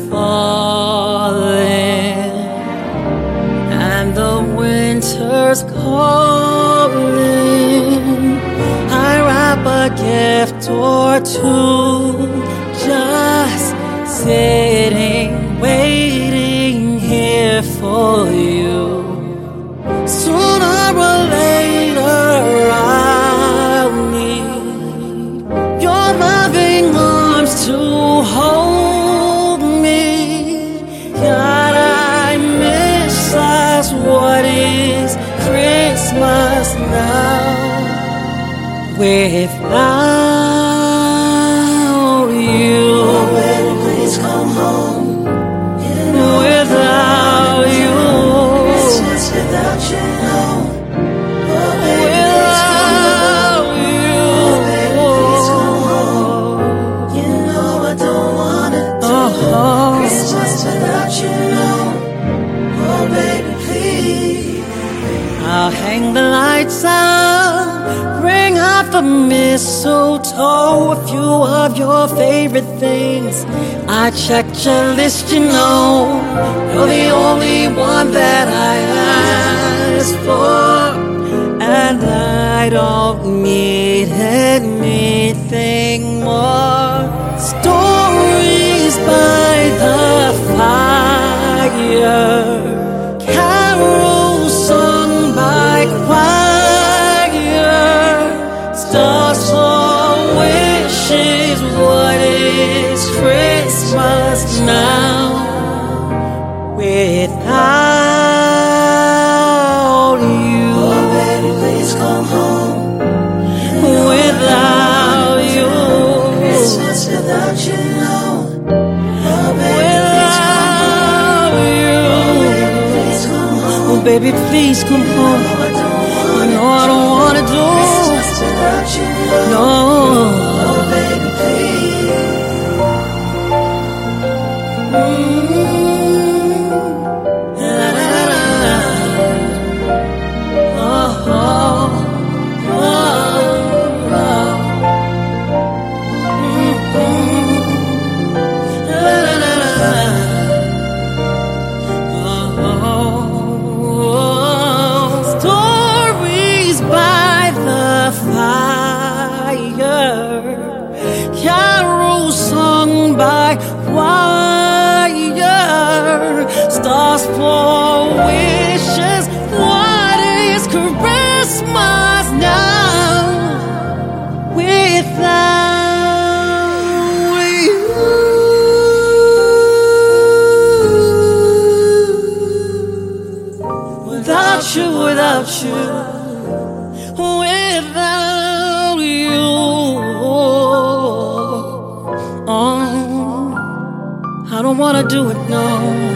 falling and the winter's calling. I wrap a gift or two, just sitting, waiting here for you. Sooner or later I'll need your loving arms to hold me. God, I miss us. What is Christmas now without you? Oh, baby, please come home. Without you, Christmas without you, no. Oh, baby, without you, please come home. You know I don't wanna do Christmas without you, no. Oh, baby, please. I'll hang the lights out, bring out the mistletoe, a few of your favorite things. I checked your list, you know. You're the only one that I asked for, and I don't need anything more. Stories by the fire, carols sung by choir, stars for wishes. What is Christmas now without you? Oh, baby, please come home. Without you, Christmas without you, no. Oh, baby, please come home. oh baby, please come home. I don't I know I don't wanna do Christmas without you, no. no. Oh, baby, please. Stories by the fire, carols sung by choir, stars for wishes. What is Christmas now without you? Without you, without you, without you. Oh, I don't wanna do it, no.